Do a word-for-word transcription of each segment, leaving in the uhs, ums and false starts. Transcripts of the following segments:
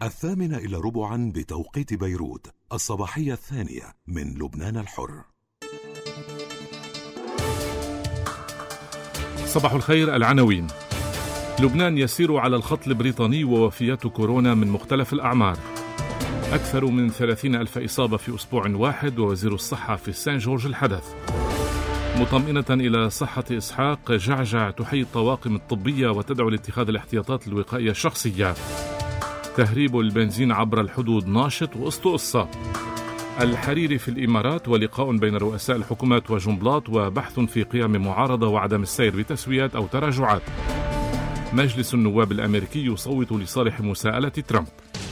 الثامنة إلى ربعا بتوقيت بيروت، الصباحية الثانية من لبنان الحر. صباح الخير. العناوين: لبنان يسير على الخط البريطاني ووفيات كورونا من مختلف الأعمار. أكثر من ثلاثين ألف إصابة في أسبوع واحد، ووزير الصحة في سان جورج الحدث. مطمئنة إلى صحة إسحاق، جعجع تحيي الطواقم الطبية وتدعو لاتخاذ الاحتياطات الوقائية الشخصية. تهريب البنزين عبر الحدود ناشط وسط قصة. الحريري في الإمارات، ولقاء بين رؤساء الحكومات وجنبلاط، وبحث في قيام معارضة وعدم السير بتسويات أو تراجعات. مجلس النواب الأمريكي يصوت لصالح مساءلة ترامب.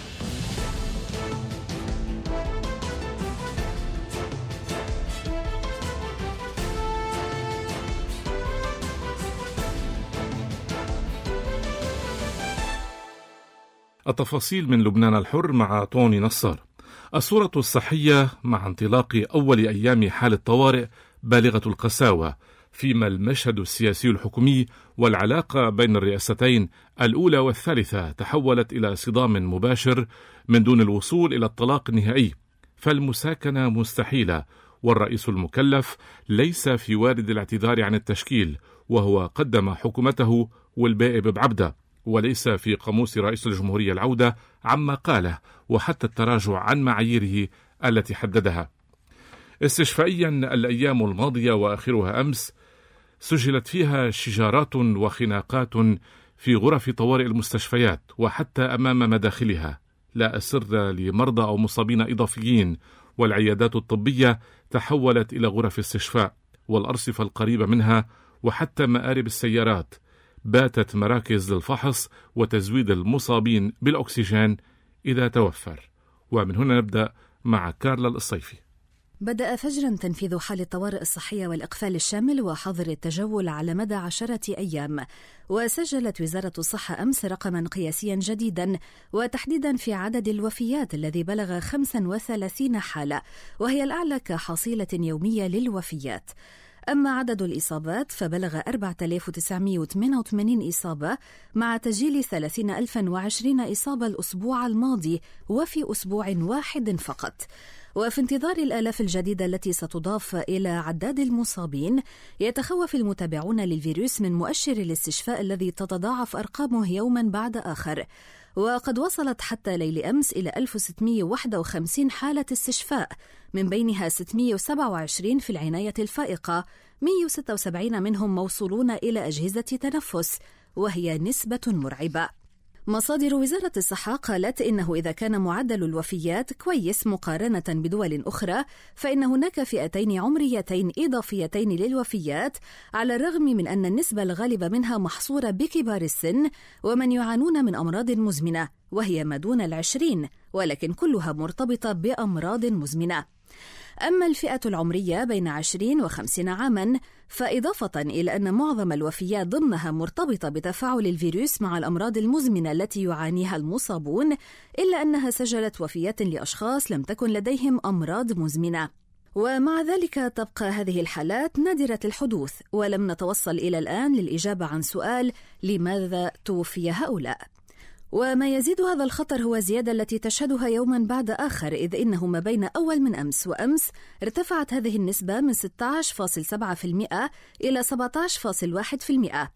التفاصيل من لبنان الحر مع طوني نصار. الصورة الصحية مع انطلاق أول أيام حالة طوارئ بالغة القساوة، فيما المشهد السياسي الحكومي والعلاقة بين الرئاستين الأولى والثالثة تحولت إلى صدام مباشر من دون الوصول إلى الطلاق النهائي، فالمساكنة مستحيلة، والرئيس المكلف ليس في وارد الاعتذار عن التشكيل، وهو قدم حكومته والباقي بعبدة، وليس في قاموس رئيس الجمهورية العودة عما قاله وحتى التراجع عن معاييره التي حددها. استشفائيا، الأيام الماضية وآخرها أمس سجلت فيها شجارات وخناقات في غرف طوارئ المستشفيات وحتى أمام مداخلها، لا أسر لمرضى أو مصابين إضافيين، والعيادات الطبية تحولت إلى غرف استشفاء، والأرصفة القريبة منها وحتى مآرب السيارات باتت مراكز للفحص وتزويد المصابين بالأكسجين إذا توفر. ومن هنا نبدأ مع كارلا الصيفي. بدأ فجرا تنفيذ حال الطوارئ الصحية والإقفال الشامل وحظر التجول على مدى عشرة أيام، وسجلت وزارة الصحة أمس رقما قياسيا جديدا، وتحديدا في عدد الوفيات الذي بلغ خمسة وثلاثين حالة، وهي الأعلى كحصيلة يومية للوفيات. أما عدد الإصابات فبلغ أربعة آلاف وتسعمائة وثمانية وثمانين إصابة، مع تسجيل ثلاثين ألفا وعشرين إصابة الأسبوع الماضي وفي أسبوع واحد فقط. وفي انتظار الآلاف الجديدة التي ستضاف إلى عداد المصابين، يتخوف المتابعون للفيروس من مؤشر الاستشفاء الذي تتضاعف أرقامه يوما بعد آخر، وقد وصلت حتى ليل أمس إلى ألف وستمائة وواحد وخمسين حالة استشفاء، من بينها ستمائة وسبعة وعشرين في العناية الفائقة، مائة وستة وسبعين منهم موصولون إلى أجهزة تنفس، وهي نسبة مرعبة. مصادر وزارة الصحة قالت إنه إذا كان معدل الوفيات كويس مقارنة بدول أخرى، فإن هناك فئتين عمريتين إضافيتين للوفيات، على الرغم من أن النسبة الغالبة منها محصورة بكبار السن ومن يعانون من أمراض مزمنة، وهي ما دون العشرين، ولكن كلها مرتبطة بأمراض مزمنة. أما الفئة العمرية بين عشرين وخمسين عاما، فإضافة إلى أن معظم الوفيات ضمنها مرتبطة بتفاعل الفيروس مع الأمراض المزمنة التي يعانيها المصابون، إلا أنها سجلت وفيات لأشخاص لم تكن لديهم أمراض مزمنة. ومع ذلك تبقى هذه الحالات نادرة الحدوث، ولم نتوصل إلى الآن للإجابة عن سؤال لماذا توفي هؤلاء. وما يزيد هذا الخطر هو الزيادة التي تشهدها يوما بعد آخر، إذ إنه ما بين أول من أمس وأمس ارتفعت هذه النسبة من ستة عشر فاصلة سبعة بالمئة إلى سبعة عشر فاصلة واحد بالمئة.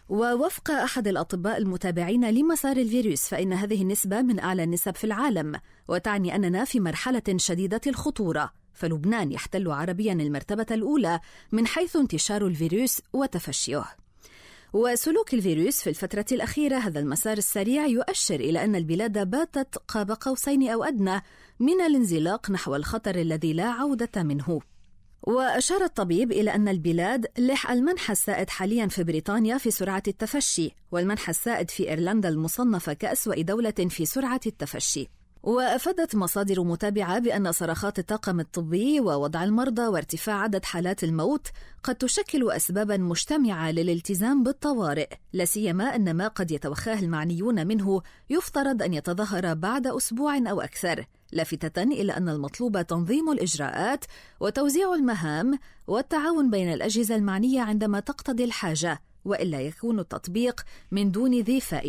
ووفق أحد الأطباء المتابعين لمسار الفيروس، فإن هذه النسبة من أعلى النسب في العالم، وتعني أننا في مرحلة شديدة الخطورة، فلبنان يحتل عربيا المرتبة الأولى من حيث انتشار الفيروس وتفشيه. وسلوك الفيروس في الفترة الأخيرة، هذا المسار السريع يؤشر إلى أن البلاد باتت قاب قوسين أو أدنى من الانزلاق نحو الخطر الذي لا عودة منه. وأشار الطبيب إلى أن البلاد لح المنحى السائد حاليا في بريطانيا في سرعة التفشي، والمنحى السائد في إيرلندا المصنفة كأسوأ دولة في سرعة التفشي. وأفادت مصادر متابعة بأن صرخات الطاقم الطبي ووضع المرضى وارتفاع عدد حالات الموت قد تشكل أسبابا مجتمعة للالتزام بالطوارئ، لا سيما أن ما قد يتوخاه المعنيون منه يفترض أن يتظاهر بعد أسبوع أو أكثر، لافتة إلى أن المطلوب تنظيم الإجراءات وتوزيع المهام والتعاون بين الأجهزة المعنية عندما تقتضي الحاجة، وإلا يكون التطبيق من دون ذي فائدة.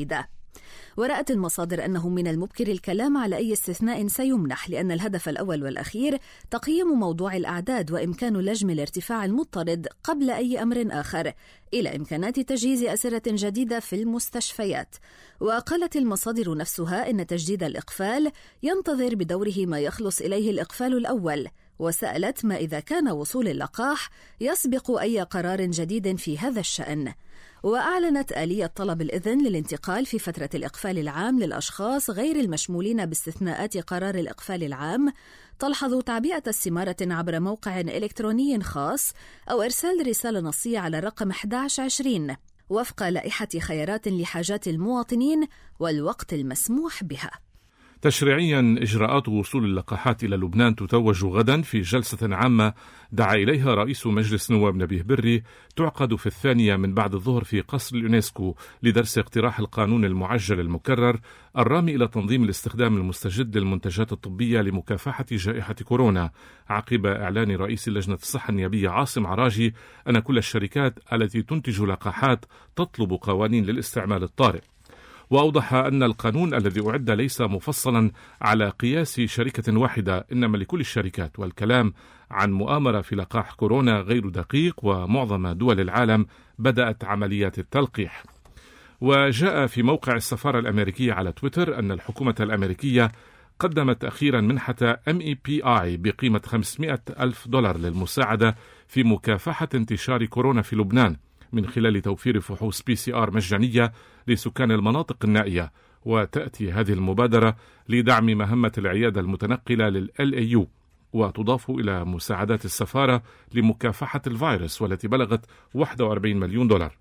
ورأت المصادر أنه من المبكر الكلام على أي استثناء سيمنح، لأن الهدف الأول والأخير تقييم موضوع الأعداد وإمكان لجم الارتفاع المضطرد قبل أي أمر آخر إلى إمكانات تجهيز أسرة جديدة في المستشفيات. وقالت المصادر نفسها إن تجديد الإقفال ينتظر بدوره ما يخلص إليه الإقفال الأول، وسألت ما إذا كان وصول اللقاح يسبق أي قرار جديد في هذا الشأن. وأعلنت آلية طلب الإذن للانتقال في فترة الإقفال العام للأشخاص غير المشمولين باستثناءات قرار الإقفال العام تلحظ تعبئة استمارة عبر موقع إلكتروني خاص أو إرسال رسالة نصية على الرقم أحد عشر عشرين وفق لائحة خيارات لحاجات المواطنين والوقت المسموح بها. تشريعيا إجراءات وصول اللقاحات إلى لبنان تتوج غدا في جلسة عامة دعا إليها رئيس مجلس نواب نبيه بري تعقد في الثانية من بعد الظهر في قصر اليونسكو لدرس اقتراح القانون المعجل المكرر الرامي إلى تنظيم الاستخدام المستجد للمنتجات الطبية لمكافحة جائحة كورونا، عقب إعلان رئيس لجنة الصحة النيابية عاصم عراجي أن كل الشركات التي تنتج لقاحات تطلب قوانين للاستعمال الطارئ. وأوضح أن القانون الذي أعد ليس مفصلا على قياس شركة واحدة إنما لكل الشركات، والكلام عن مؤامرة في لقاح كورونا غير دقيق، ومعظم دول العالم بدأت عمليات التلقيح. وجاء في موقع السفارة الأمريكية على تويتر أن الحكومة الأمريكية قدمت أخيرا منحة إم إي بي آي بقيمة خمسمائة ألف دولار للمساعدة في مكافحة انتشار كورونا في لبنان من خلال توفير فحوص بي سي آر مجانية لسكان المناطق النائية. وتأتي هذه المبادرة لدعم مهمة العيادة المتنقلة لل إيه يو، وتضاف إلى مساعدات السفارة لمكافحة الفيروس والتي بلغت واحد وأربعين مليون دولار.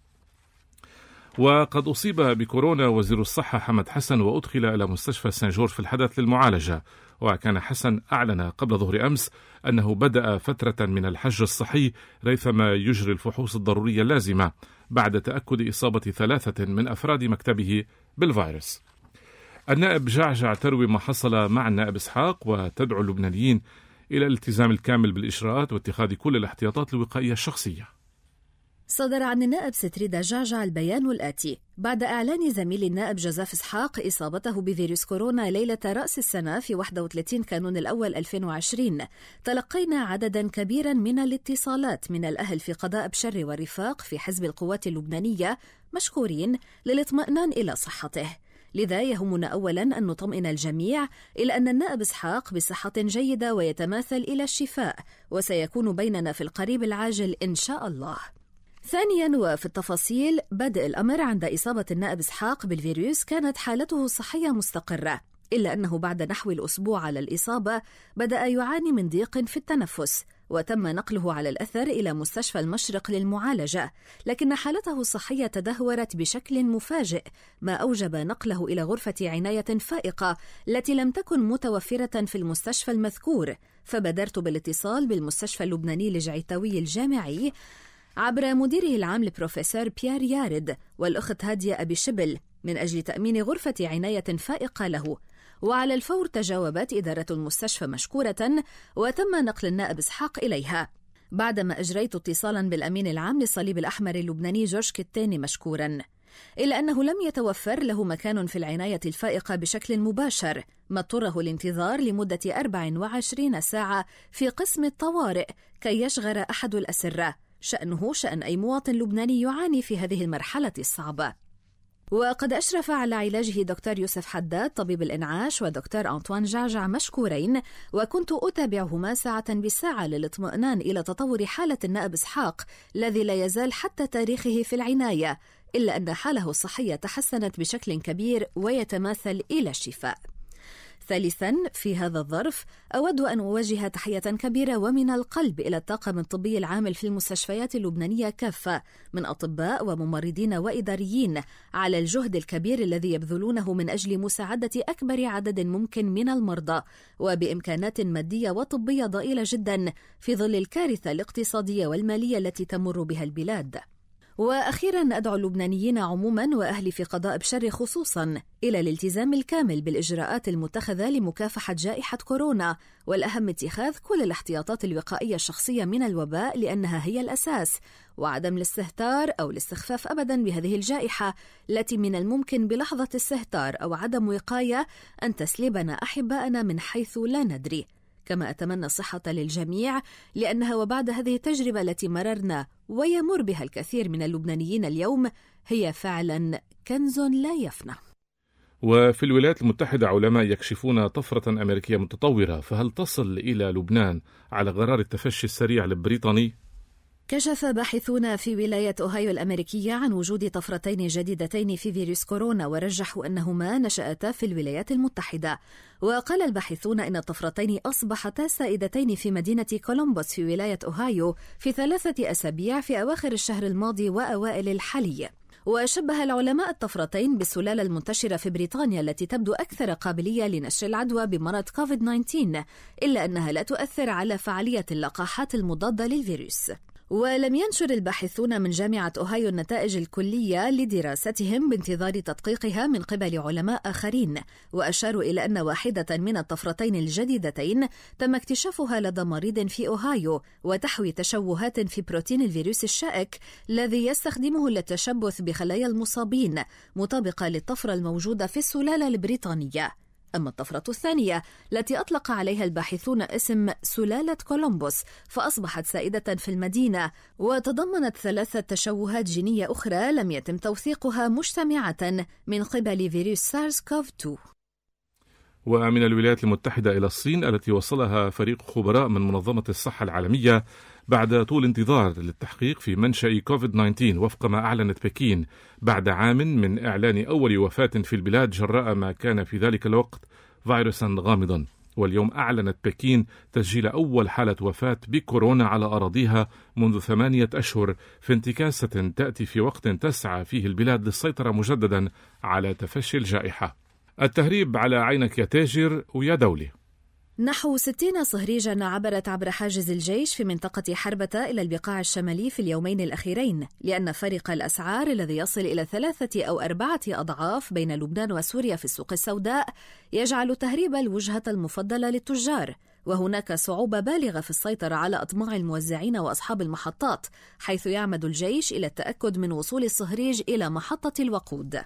وقد أصيب بكورونا وزير الصحة حمد حسن وأدخل إلى مستشفى سان جورج في الحدث للمعالجة. وكان حسن أعلن قبل ظهر أمس أنه بدأ فترة من الحجر الصحي ريثما يجري الفحوص الضرورية اللازمة بعد تأكد إصابة ثلاثة من أفراد مكتبه بالفيروس. النائب جعجع تروي ما حصل مع النائب إسحاق وتدعو اللبنانيين إلى الالتزام الكامل بالإجراءات واتخاذ كل الاحتياطات الوقائية الشخصية. صدر عن النائب ستريدا جعجع البيان الآتي: بعد إعلان زميل النائب جوزيف إسحاق إصابته بفيروس كورونا ليلة رأس السنة في واحد وثلاثين كانون الأول ألفين وعشرين، تلقينا عددا كبيرا من الاتصالات من الأهل في قضاء بشر والرفاق في حزب القوات اللبنانية مشكورين للاطمئنان إلى صحته. لذا يهمنا أولا أن نطمئن الجميع إلى أن النائب إسحاق بصحة جيدة ويتماثل إلى الشفاء، وسيكون بيننا في القريب العاجل إن شاء الله. ثانياً، وفي التفاصيل، بدء الأمر عند إصابة النائب إسحاق بالفيروس كانت حالته الصحية مستقرة، إلا أنه بعد نحو الأسبوع على الإصابة بدأ يعاني من ضيق في التنفس، وتم نقله على الأثر إلى مستشفى المشرق للمعالجة، لكن حالته الصحية تدهورت بشكل مفاجئ، ما أوجب نقله إلى غرفة عناية فائقة التي لم تكن متوفرة في المستشفى المذكور، فبادرت بالاتصال بالمستشفى اللبناني الجعيتاوي الجامعي عبر مديره العام البروفيسور بيير يارد والأخت هادية أبي شبل من أجل تأمين غرفة عناية فائقة له. وعلى الفور تجاوبت إدارة المستشفى مشكورة وتم نقل النائب إسحاق إليها، بعدما أجريت اتصالا بالأمين العام للصليب الأحمر اللبناني جورج كتاني مشكورا، إلا أنه لم يتوفر له مكان في العناية الفائقة بشكل مباشر، ما اضطره الانتظار لمدة أربع وعشرين ساعة في قسم الطوارئ كي يشغر أحد الأسرة، شأنه شأن أي مواطن لبناني يعاني في هذه المرحلة الصعبة. وقد أشرف على علاجه دكتور يوسف حداد طبيب الإنعاش ودكتور أنطوان جعجع مشكورين، وكنت أتابعهما ساعة بساعة للاطمئنان إلى تطور حالة النائب إسحاق الذي لا يزال حتى تاريخه في العناية، إلا أن حاله الصحية تحسنت بشكل كبير ويتماثل إلى الشفاء. ثالثاً، في هذا الظرف أود أن أوجه تحية كبيرة ومن القلب إلى الطاقم الطبي العامل في المستشفيات اللبنانية كافة من أطباء وممرضين وإداريين على الجهد الكبير الذي يبذلونه من أجل مساعدة أكبر عدد ممكن من المرضى وبإمكانات مادية وطبية ضئيلة جدا في ظل الكارثة الاقتصادية والمالية التي تمر بها البلاد. وأخيرا أدعو اللبنانيين عموما وأهلي في قضاء بشر خصوصا إلى الالتزام الكامل بالإجراءات المتخذة لمكافحة جائحة كورونا، والأهم اتخاذ كل الاحتياطات الوقائية الشخصية من الوباء لأنها هي الأساس، وعدم الاستهتار أو الاستخفاف أبدا بهذه الجائحة التي من الممكن بلحظة استهتار أو عدم وقاية أن تسلبنا أحباءنا من حيث لا ندري. كما أتمنى الصحة للجميع، لأنها وبعد هذه التجربة التي مررنا ويمر بها الكثير من اللبنانيين اليوم هي فعلا كنز لا يفنى. وفي الولايات المتحدة علماء يكشفون طفرة أمريكية متطورة، فهل تصل إلى لبنان على غرار التفشي السريع البريطاني؟ كشف باحثون في ولاية أوهايو الأمريكية عن وجود طفرتين جديدتين في فيروس كورونا، ورجحوا أنهما نشأتا في الولايات المتحدة. وقال الباحثون إن الطفرتين أصبحتا سائدتين في مدينة كولومبوس في ولاية أوهايو في ثلاثة أسابيع في أواخر الشهر الماضي وأوائل الحالي. وشبه العلماء الطفرتين بالسلالة المنتشرة في بريطانيا التي تبدو أكثر قابلية لنشر العدوى بمرض كوفيد تسعة عشر، إلا أنها لا تؤثر على فعالية اللقاحات المضادة للفيروس. ولم ينشر الباحثون من جامعة أوهايو النتائج الكلية لدراستهم بانتظار تدقيقها من قبل علماء آخرين، وأشاروا إلى أن واحدة من الطفرتين الجديدتين تم اكتشافها لدى مريض في أوهايو، وتحوي تشوهات في بروتين الفيروس الشائك الذي يستخدمه للتشبث بخلايا المصابين، مطابقة للطفرة الموجودة في السلالة البريطانية. أما الطفرة الثانية التي أطلق عليها الباحثون اسم سلالة كولومبوس فأصبحت سائدة في المدينة، وتضمنت ثلاثة تشوهات جينية أخرى لم يتم توثيقها مجتمعة من قبل فيروس سارس كوف اثنين. ومن الولايات المتحدة إلى الصين التي وصلها فريق خبراء من منظمة الصحة العالمية بعد طول انتظار للتحقيق في منشأ كوفيد تسعة عشر، وفق ما أعلنت بكين بعد عام من إعلان أول وفاة في البلاد جراء ما كان في ذلك الوقت فيروسا غامضا. واليوم أعلنت بكين تسجيل أول حالة وفاة بكورونا على أراضيها منذ ثمانية أشهر، في انتكاسة تأتي في وقت تسعى فيه البلاد للسيطرة مجددا على تفشي الجائحة. التهريب على عينك يا تاجر ويا دولي. نحو ستين صهريجا عبرت عبر حاجز الجيش في منطقة حربة إلى البقاع الشمالي في اليومين الأخيرين، لأن فرق الأسعار الذي يصل إلى ثلاثة أو أربعة أضعاف بين لبنان وسوريا في السوق السوداء يجعل تهريب الوجهة المفضلة للتجار. وهناك صعوبة بالغة في السيطرة على أطماع الموزعين وأصحاب المحطات، حيث يعمد الجيش إلى التأكد من وصول الصهريج إلى محطة الوقود.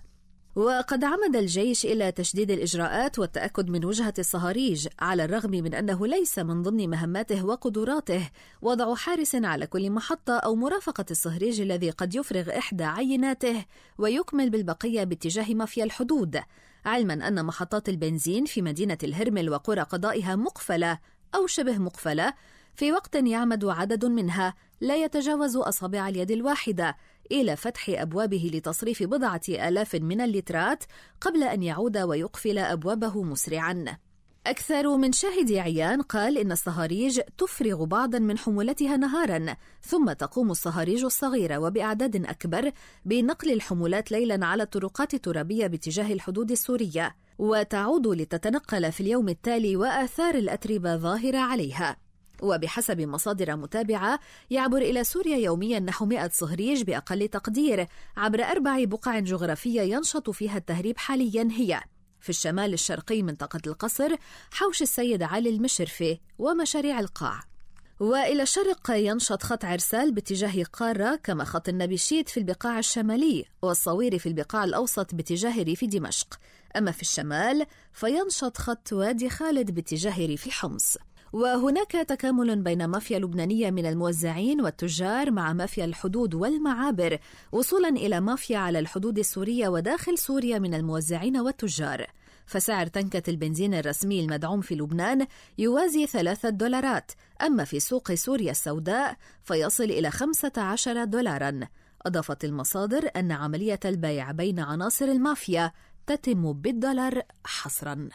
وقد عمد الجيش إلى تشديد الإجراءات والتأكد من وجهة الصهاريج، على الرغم من أنه ليس من ضمن مهماته وقدراته وضع حارس على كل محطة أو مرافقة الصهريج الذي قد يفرغ إحدى عيناته ويكمل بالبقية باتجاه مافيا الحدود، علما أن محطات البنزين في مدينة الهرمل وقرى قضائها مقفلة أو شبه مقفلة، في وقت يعمد عدد منها لا يتجاوز أصابع اليد الواحدة إلى فتح أبوابه لتصريف بضعة آلاف من اللترات قبل أن يعود ويقفل أبوابه مسرعاً. أكثر من شاهد عيان قال إن الصهاريج تفرغ بعضاً من حمولتها نهاراً، ثم تقوم الصهاريج الصغيرة وبأعداد أكبر بنقل الحمولات ليلاً على الطرقات الترابية باتجاه الحدود السورية، وتعود لتتنقل في اليوم التالي وآثار الأتربة ظاهرة عليها. وبحسب مصادر متابعة يعبر إلى سوريا يوميا نحو مئة صهريج بأقل تقدير عبر أربع بقع جغرافية ينشط فيها التهريب حاليا، هي في الشمال الشرقي منطقة القصر، حوش السيد علي المشرفي ومشاريع القاع، وإلى الشرق ينشط خط عرسال باتجاه قارة، كما خط النبيشيت في البقاع الشمالي، والصويري في البقاع الأوسط باتجاه ريف دمشق. أما في الشمال فينشط خط وادي خالد باتجاه ريف حمص. وهناك تكامل بين مافيا لبنانية من الموزعين والتجار مع مافيا الحدود والمعابر، وصولا إلى مافيا على الحدود السورية وداخل سوريا من الموزعين والتجار. فسعر تنكة البنزين الرسمي المدعوم في لبنان يوازي ثلاثة دولارات، أما في سوق سوريا السوداء فيصل إلى خمسة عشر دولاراً. أضافت المصادر أن عملية البيع بين عناصر المافيا تتم بالدولار حصراً.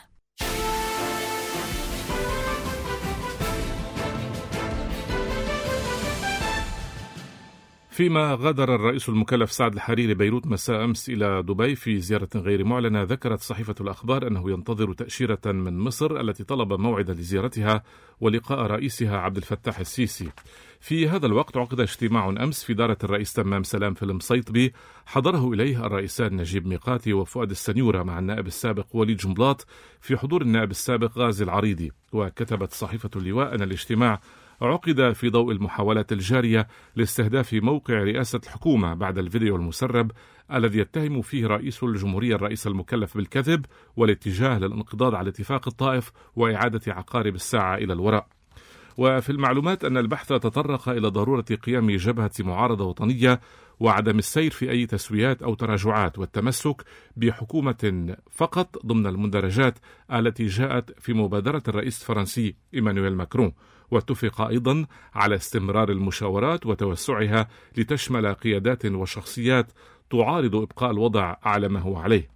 فيما غادر الرئيس المكلف سعد الحريري بيروت مساء أمس إلى دبي في زيارة غير معلنة، ذكرت صحيفة الأخبار أنه ينتظر تأشيرة من مصر التي طلب موعدا لزيارتها ولقاء رئيسها عبد الفتاح السيسي. في هذا الوقت عقد اجتماع أمس في دارة الرئيس تمام سلام في المصيطبي، حضره إليه الرئيسان نجيب ميقاتي وفؤاد السنيورة مع النائب السابق وليد جنبلاط في حضور النائب السابق غازي العريضي. وكتبت صحيفة اللواء أن الاجتماع عقد في ضوء المحاولات الجارية لاستهداف موقع رئاسة الحكومة بعد الفيديو المسرب الذي يتهم فيه رئيس الجمهورية الرئيس المكلف بالكذب والاتجاه للانقضاض على اتفاق الطائف وإعادة عقارب الساعة إلى الوراء. وفي المعلومات أن البحث تطرق إلى ضرورة قيام جبهة معارضة وطنية وعدم السير في أي تسويات أو تراجعات، والتمسك بحكومة فقط ضمن المندرجات التي جاءت في مبادرة الرئيس الفرنسي إيمانويل ماكرون. واتفق أيضا على استمرار المشاورات وتوسعها لتشمل قيادات وشخصيات تعارض إبقاء الوضع على ما هو عليه.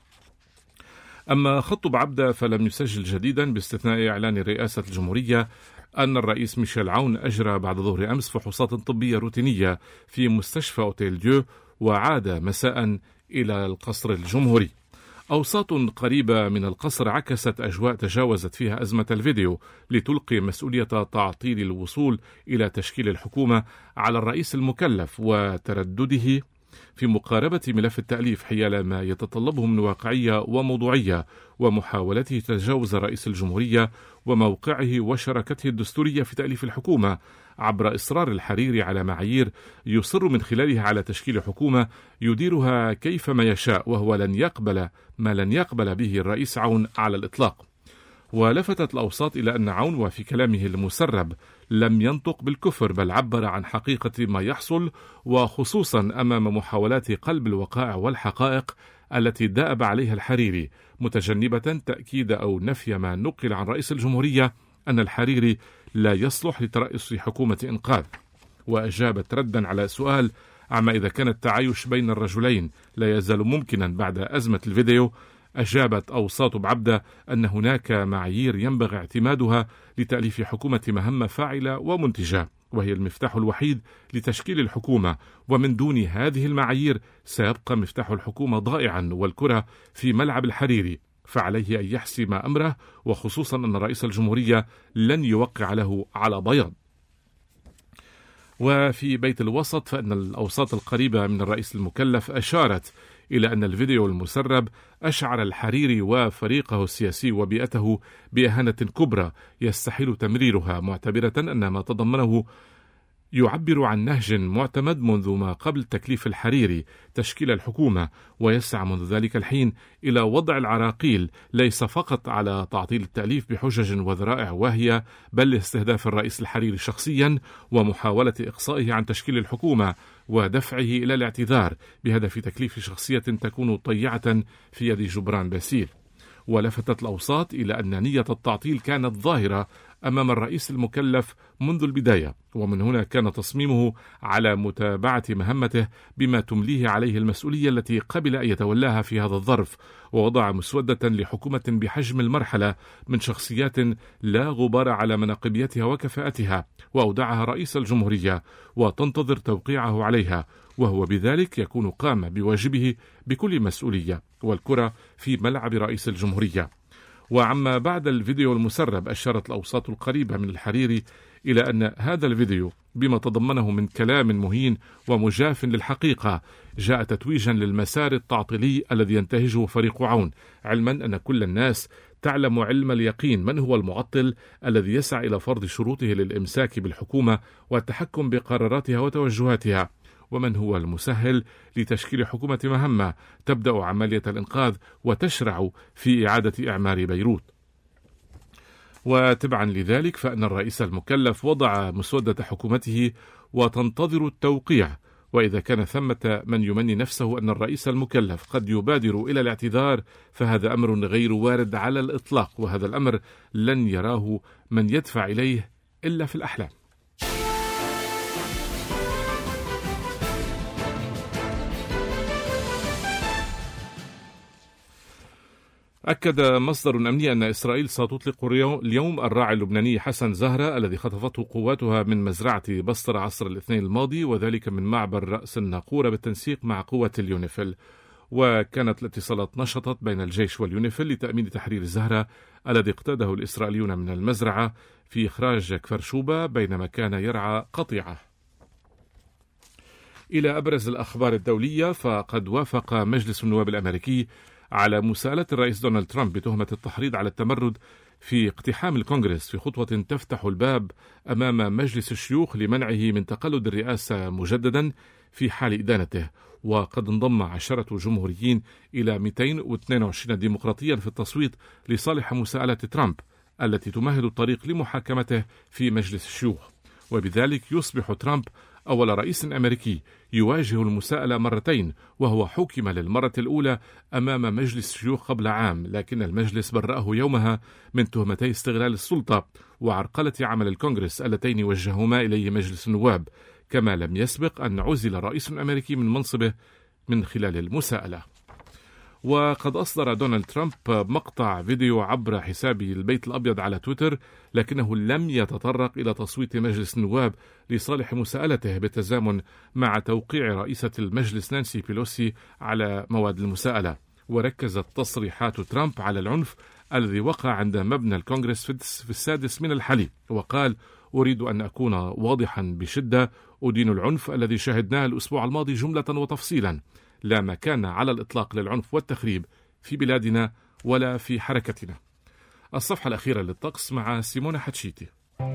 أما خط بعبدة فلم يسجل جديدا باستثناء إعلان رئاسة الجمهورية أن الرئيس ميشيل عون أجرى بعد ظهر أمس فحوصات طبية روتينية في مستشفى أوتيل ديو وعاد مساء إلى القصر الجمهوري. أوساط قريبة من القصر عكست أجواء تجاوزت فيها أزمة الفيديو لتلقي مسؤولية تعطيل الوصول إلى تشكيل الحكومة على الرئيس المكلف وتردده في مقاربة ملف التأليف حيال ما يتطلبه من واقعية وموضوعية ومحاولته تجاوز رئيس الجمهورية وموقعه وشراكته الدستورية في تأليف الحكومة عبر إصرار الحريري على معايير يصر من خلالها على تشكيل حكومة يديرها كيفما يشاء، وهو لن يقبل ما لن يقبل به الرئيس عون على الإطلاق. ولفتت الأوساط إلى أن عون وفي كلامه المسرب لم ينطق بالكفر بل عبر عن حقيقة ما يحصل، وخصوصا أمام محاولات قلب الوقائع والحقائق التي دأب عليها الحريري، متجنبة تأكيد أو نفي ما نقل عن رئيس الجمهورية أن الحريري لا يصلح لترأس حكومة إنقاذ. وأجابت ردا على سؤال عما إذا كان التعايش بين الرجلين لا يزال ممكنا بعد أزمة الفيديو، أجابت أوساط بعبدة أن هناك معايير ينبغي اعتمادها لتأليف حكومة مهمة فاعلة ومنتجة، وهي المفتاح الوحيد لتشكيل الحكومة، ومن دون هذه المعايير سيبقى مفتاح الحكومة ضائعا والكرة في ملعب الحريري، فعليه أن يحسم أمره، وخصوصا أن رئيس الجمهورية لن يوقع له على بياض. وفي بيت الوسط فإن الأوساط القريبة من الرئيس المكلف أشارت إلى أن الفيديو المسرب أشعر الحريري وفريقه السياسي وبيئته بإهانة كبرى يستحيل تمريرها، معتبرة أن ما تضمنه يعبر عن نهج معتمد منذ ما قبل تكليف الحريري تشكيل الحكومة، ويسعى منذ ذلك الحين إلى وضع العراقيل ليس فقط على تعطيل التأليف بحجج وذرائع واهية، بل لاستهداف الرئيس الحريري شخصيا ومحاولة إقصائه عن تشكيل الحكومة ودفعه إلى الاعتذار بهدف تكليف شخصية تكون طيعة في يد جبران باسيل. ولفتت الأوساط إلى أن نية التعطيل كانت ظاهرة أمام الرئيس المكلف منذ البداية، ومن هنا كان تصميمه على متابعة مهمته بما تمليه عليه المسؤولية التي قبل أن يتولاها في هذا الظرف، ووضع مسودة لحكومة بحجم المرحلة من شخصيات لا غبار على مناقبيتها وكفاءتها، وأودعها رئيس الجمهورية وتنتظر توقيعه عليها، وهو بذلك يكون قام بواجبه بكل مسؤولية، والكرة في ملعب رئيس الجمهورية. وعما بعد الفيديو المسرب أشارت الأوساط القريبة من الحريري إلى أن هذا الفيديو بما تضمنه من كلام مهين ومجاف للحقيقة جاء تتويجا للمسار التعطيلي الذي ينتهجه فريق عون، علما أن كل الناس تعلم علم اليقين من هو المعطل الذي يسعى إلى فرض شروطه للإمساك بالحكومة والتحكم بقراراتها وتوجهاتها، ومن هو المسهل لتشكيل حكومة مهمة تبدأ عملية الإنقاذ وتشرع في إعادة إعمار بيروت. وتبعا لذلك فإن الرئيس المكلف وضع مسودة حكومته وتنتظر التوقيع، وإذا كان ثمة من يمني نفسه أن الرئيس المكلف قد يبادر إلى الاعتذار فهذا أمر غير وارد على الإطلاق، وهذا الأمر لن يراه من يدفع إليه إلا في الأحلام. أكد مصدر أمني أن إسرائيل ستطلق اليوم الراعي اللبناني حسن زهرة الذي خطفته قواتها من مزرعة بسطرة عصر الاثنين الماضي، وذلك من معبر رأس الناقورة بالتنسيق مع قوة اليونيفيل. وكانت الاتصالات نشطت بين الجيش واليونيفيل لتأمين تحرير زهرة الذي اقتاده الإسرائيليون من المزرعة في إخراج كفر شوبة بينما كان يرعى قطيعة. إلى أبرز الأخبار الدولية، فقد وافق مجلس النواب الأمريكي على مساءلة الرئيس دونالد ترامب بتهمة التحريض على التمرد في اقتحام الكونغرس في خطوة تفتح الباب أمام مجلس الشيوخ لمنعه من تقلد الرئاسة مجددا في حال إدانته. وقد انضم عشرة جمهوريين إلى مئتين واثنين وعشرين ديمقراطيا في التصويت لصالح مساءلة ترامب التي تمهد الطريق لمحاكمته في مجلس الشيوخ، وبذلك يصبح ترامب أول رئيس أمريكي يواجه المساءلة مرتين، وهو حكم للمرة الأولى أمام مجلس الشيوخ قبل عام، لكن المجلس برأه يومها من تهمتي استغلال السلطة وعرقلة عمل الكونغرس اللتين وجههما إليه مجلس النواب، كما لم يسبق أن عزل رئيس أمريكي من منصبه من خلال المساءلة. وقد أصدر دونالد ترامب مقطع فيديو عبر حساب البيت الأبيض على تويتر، لكنه لم يتطرق إلى تصويت مجلس النواب لصالح مساءلته بالتزامن مع توقيع رئيسة المجلس نانسي بيلوسي على مواد المساءلة. وركزت تصريحات ترامب على العنف الذي وقع عند مبنى الكونغرس في السادس من الحلي، وقال: أريد أن أكون واضحا بشدة، أدين العنف الذي شاهدناه الأسبوع الماضي جملة وتفصيلا. لا مكان على الإطلاق للعنف والتخريب في بلادنا ولا في حركتنا. الصفحة الأخيرة للطقس مع سيمونة حتشيتي.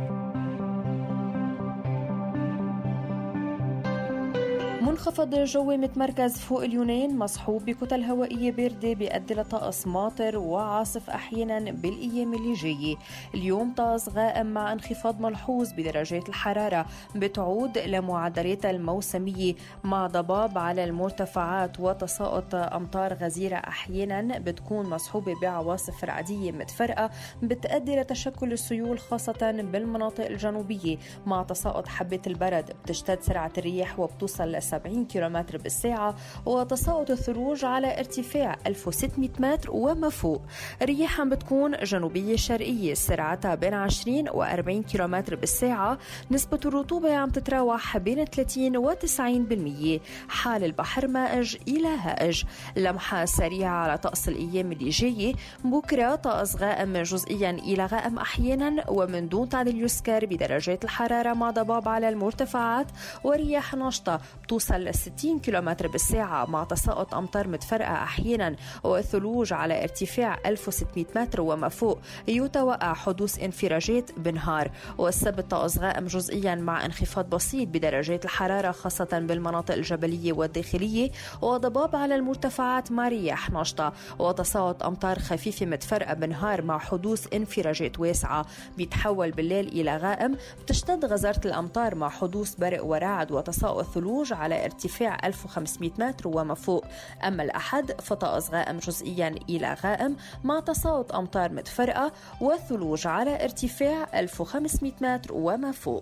منخفض جوي متمركز فوق اليونان مصحوب بكتل هوائية باردة بيؤدي لطقس ماطر وعاصف أحيانا بالأيام اللي جاية. اليوم طقس غائم مع انخفاض ملحوظ بدرجات الحرارة بتعود لمعدلات الموسمية مع ضباب على المرتفعات وتساقط أمطار غزيرة أحيانا بتكون مصحوبة بعواصف رعدية متفرقة بتؤدي لتشكل السيول خاصة بالمناطق الجنوبية مع تساقط حبة البرد. بتشتد سرعة الرياح وبتوصل ل سبعين كيلومتر بالساعة وتساقط الثلوج على ارتفاع ألف وستمئة متر وما فوق. رياح بتكون جنوبية شرقية سرعتها بين عشرين وأربعين كيلومتر بالساعة. نسبة الرطوبة عم تتراوح بين ثلاثين وتسعين بالمئة. حال البحر مائج إلى هائج. لمحة سريعة على طقس الأيام اللي جاية. بكرة طقس غائم جزئيا إلى غائم أحيانا ومن دون تعديل يسكر بدرجات الحرارة مع ضباب على المرتفعات ورياح نشطة توصل ل ستين كيلومتر بالساعة مع تساقط أمطار متفرقة أحيانا وثلوج على ارتفاع ألف وستمئة متر وما فوق. يتوقع حدوث انفراجات بالنهار. والسبت طقس غائم جزئيا مع انخفاض بسيط بدرجات الحرارة خاصة بالمناطق الجبلية والداخلية وضباب على المرتفعات مع رياح نشطة وتساقط أمطار خفيفة متفرقة بالنهار مع حدوث انفراجات واسعة. بيتحول بالليل إلى غائم. بتشتد غزارة الأمطار مع حدوث برق ورعد وتساقط ثلوج على ارتفاع ألف وخمسمئة متر وما فوق. أما الأحد فطقس غائم جزئيا إلى غائم مع تساقط أمطار متفرقة والثلوج على ارتفاع ألف وخمسمئة متر وما فوق.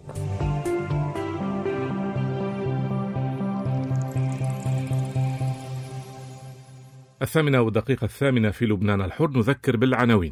الثامنة والدقيقة الثامنة في لبنان الحر. نذكر بالعناوين.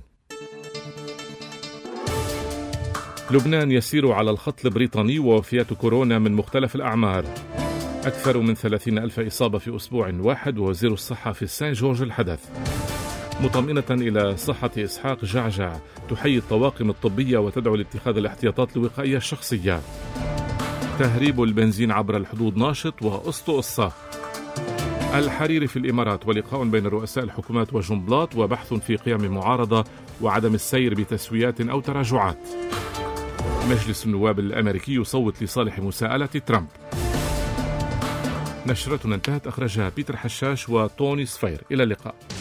لبنان يسير على الخط البريطاني ووفيات كورونا من مختلف الأعمار. أكثر من ثلاثين ألف إصابة في أسبوع واحد ووزير الصحة في سان جورج الحدث. مطمئنة إلى صحة إسحاق جعجع تحيي الطواقم الطبية وتدعو لاتخاذ الاحتياطات الوقائية الشخصية. تهريب البنزين عبر الحدود ناشط وقسط قصة. الحريري في الإمارات ولقاء بين رؤساء الحكومات وجنبلاط وبحث في قيام معارضة وعدم السير بتسويات أو تراجعات. مجلس النواب الأمريكي يصوت لصالح مساءلة ترامب. نشرتنا انتهت، أخرجها بيتر حشاش وتوني صفير. إلى اللقاء.